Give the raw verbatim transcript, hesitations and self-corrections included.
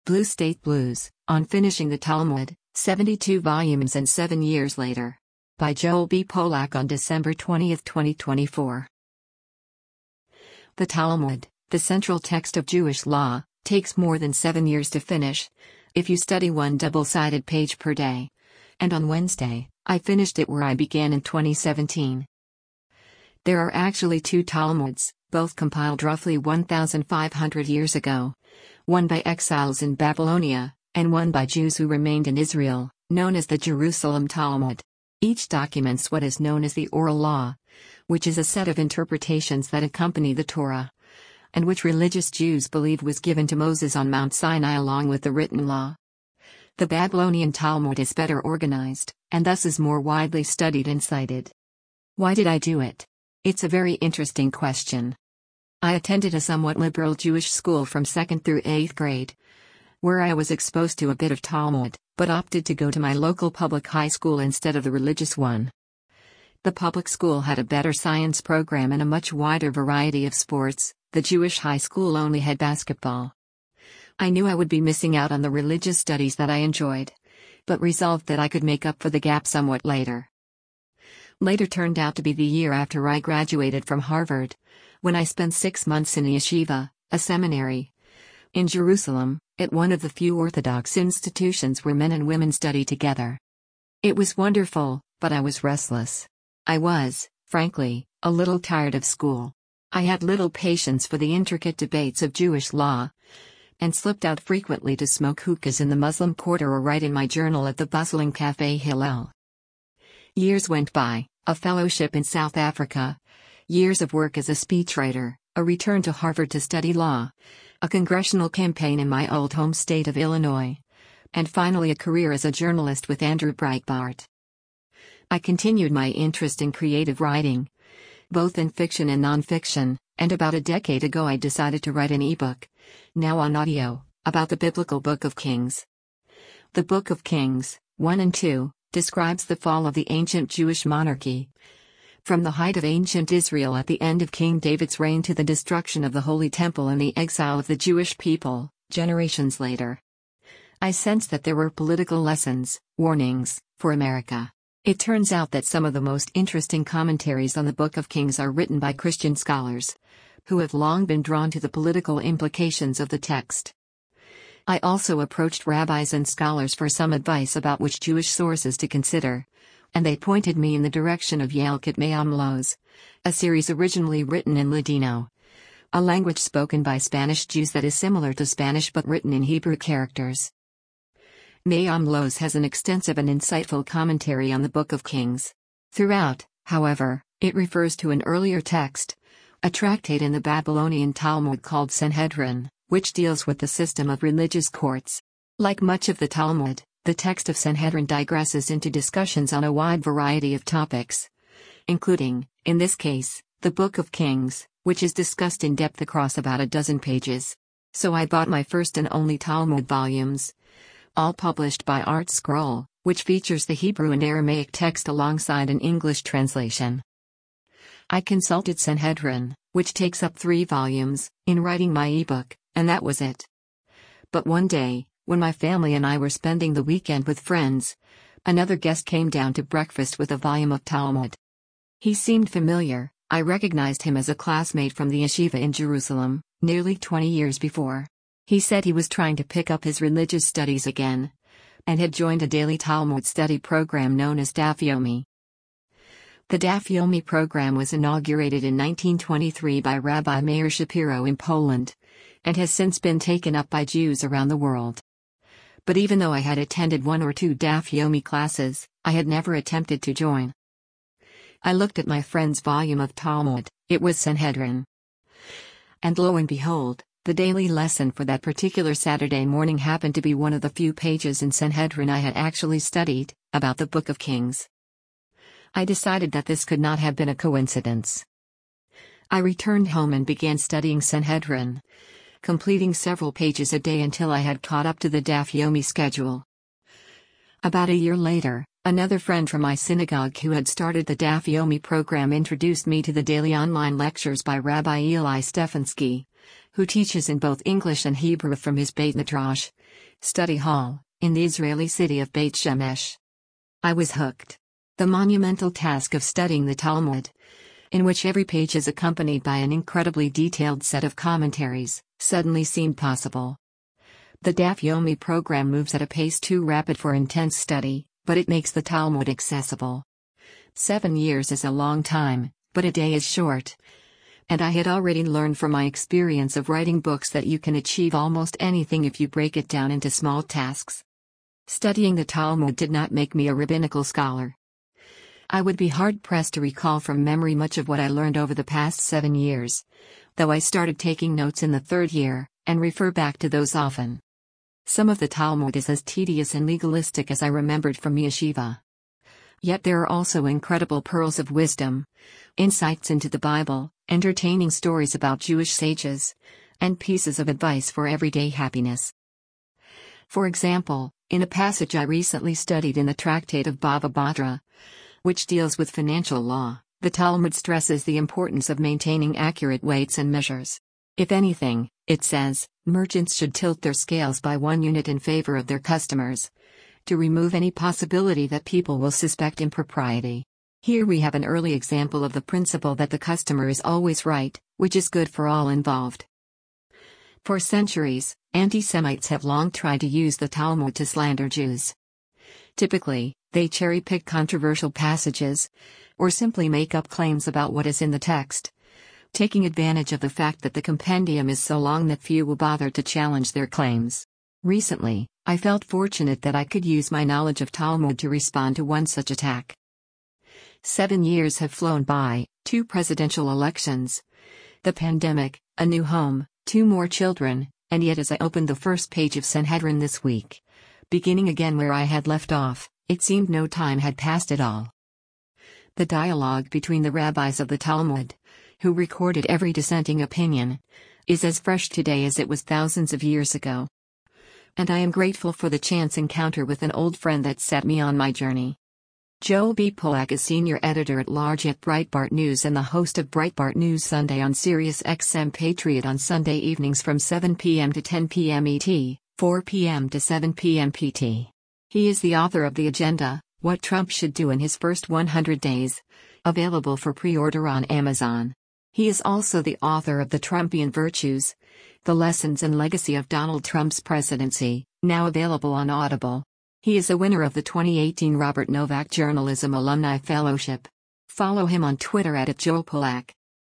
Blue State Blues, on finishing the Talmud, seventy-two volumes and seven years later. By Joel B. Polak on December twentieth, twenty twenty-four. The Talmud, the central text of Jewish law, takes more than seven years to finish, if you study one double-sided page per day. And on Wednesday, I finished it where I began in twenty seventeen. There are actually two Talmuds, both compiled roughly one thousand five hundred years ago. One by exiles in Babylonia, and one by Jews who remained in Israel, known as the Jerusalem Talmud. Each documents what is known as the Oral Law, which is a set of interpretations that accompany the Torah, and which religious Jews believe was given to Moses on Mount Sinai along with the written law. The Babylonian Talmud is better organized, and thus is more widely studied and cited. Why did I do it? It's a very interesting question. I attended a somewhat liberal Jewish school from second through eighth grade, where I was exposed to a bit of Talmud, but opted to go to my local public high school instead of the religious one. The public school had a better science program and a much wider variety of sports. The Jewish high school only had basketball. I knew I would be missing out on the religious studies that I enjoyed, but resolved that I could make up for the gap somewhat later. Later turned out to be the year after I graduated from Harvard, when I spent six months in a yeshiva, a seminary, in Jerusalem, at one of the few Orthodox institutions where men and women study together. It was wonderful, but I was restless. I was, frankly, a little tired of school. I had little patience for the intricate debates of Jewish law, and slipped out frequently to smoke hookahs in the Muslim quarter or write in my journal at the bustling Café Hillel. Years went by, a fellowship in South Africa, years of work as a speechwriter, a return to Harvard to study law, a congressional campaign in my old home state of Illinois, and finally a career as a journalist with Andrew Breitbart. I continued my interest in creative writing, both in fiction and nonfiction, and about a decade ago I decided to write an ebook, now on audio, about the biblical Book of Kings. The Book of Kings, one and two, describes the fall of the ancient Jewish monarchy, from the height of ancient Israel at the end of King David's reign to the destruction of the Holy Temple and the exile of the Jewish people, generations later. I sensed that there were political lessons, warnings, for America. It turns out that some of the most interesting commentaries on the Book of Kings are written by Christian scholars, who have long been drawn to the political implications of the text. I also approached rabbis and scholars for some advice about which Jewish sources to consider, and they pointed me in the direction of Yalkut Me'am Loz, a series originally written in Ladino, a language spoken by Spanish Jews that is similar to Spanish but written in Hebrew characters. Me'am Loz has an extensive and insightful commentary on the Book of Kings. Throughout, however, it refers to an earlier text, a tractate in the Babylonian Talmud called Sanhedrin, which deals with the system of religious courts. Like much of the Talmud, the text of Sanhedrin digresses into discussions on a wide variety of topics, including, in this case, the Book of Kings, which is discussed in depth across about a dozen pages. So I bought my first and only Talmud volumes, all published by Art Scroll, which features the Hebrew and Aramaic text alongside an English translation. I consulted Sanhedrin, which takes up three volumes, in writing my ebook, and that was it. But one day, when my family and I were spending the weekend with friends, another guest came down to breakfast with a volume of Talmud. He seemed familiar. I recognized him as a classmate from the yeshiva in Jerusalem, nearly twenty years before. He said he was trying to pick up his religious studies again, and had joined a daily Talmud study program known as Daf Yomi. The Daf Yomi program was inaugurated in nineteen twenty-three by Rabbi Meir Shapiro in Poland, and has since been taken up by Jews around the world. But even though I had attended one or two Daf Yomi classes, I had never attempted to join. I looked at my friend's volume of Talmud, it was Sanhedrin. And lo and behold, the daily lesson for that particular Saturday morning happened to be one of the few pages in Sanhedrin I had actually studied, about the Book of Kings. I decided that this could not have been a coincidence. I returned home and began studying Sanhedrin, completing several pages a day until I had caught up to the Daf Yomi schedule. About a year later, another friend from my synagogue who had started the Daf Yomi program introduced me to the daily online lectures by Rabbi Eli Stefansky, who teaches in both English and Hebrew from his Beit Midrash, study hall, in the Israeli city of Beit Shemesh. I was hooked. The monumental task of studying the Talmud, in which every page is accompanied by an incredibly detailed set of commentaries, suddenly seemed possible. The Daf Yomi program moves at a pace too rapid for intense study, but it makes the Talmud accessible. Seven years is a long time, but a day is short. And I had already learned from my experience of writing books that you can achieve almost anything if you break it down into small tasks. Studying the Talmud did not make me a rabbinical scholar. I would be hard-pressed to recall from memory much of what I learned over the past seven years, though I started taking notes in the third year, and refer back to those often. Some of the Talmud is as tedious and legalistic as I remembered from yeshiva. Yet there are also incredible pearls of wisdom, insights into the Bible, entertaining stories about Jewish sages, and pieces of advice for everyday happiness. For example, in a passage I recently studied in the Tractate of Bava Batra, which deals with financial law, the Talmud stresses the importance of maintaining accurate weights and measures. If anything, it says, merchants should tilt their scales by one unit in favor of their customers, to remove any possibility that people will suspect impropriety. Here we have an early example of the principle that the customer is always right, which is good for all involved. For centuries, anti-Semites have long tried to use the Talmud to slander Jews. Typically, they cherry-pick controversial passages, or simply make up claims about what is in the text, taking advantage of the fact that the compendium is so long that few will bother to challenge their claims. Recently, I felt fortunate that I could use my knowledge of Talmud to respond to one such attack. Seven years have flown by, two presidential elections, the pandemic, a new home, two more children, and yet as I opened the first page of Sanhedrin this week, beginning again where I had left off, it seemed no time had passed at all. The dialogue between the rabbis of the Talmud, who recorded every dissenting opinion, is as fresh today as it was thousands of years ago. And I am grateful for the chance encounter with an old friend that set me on my journey. Joel B. Polak is senior editor-at-large at Breitbart News and the host of Breitbart News Sunday on Sirius X M Patriot on Sunday evenings from seven p m to ten p m E T, four p m to seven p m P T. He is the author of The Agenda, What Trump Should Do in His First one hundred days, available for pre-order on Amazon. He is also the author of The Trumpian Virtues, The Lessons and Legacy of Donald Trump's Presidency, now available on Audible. He is a winner of the twenty eighteen Robert Novak Journalism Alumni Fellowship. Follow him on Twitter at Joel Polak.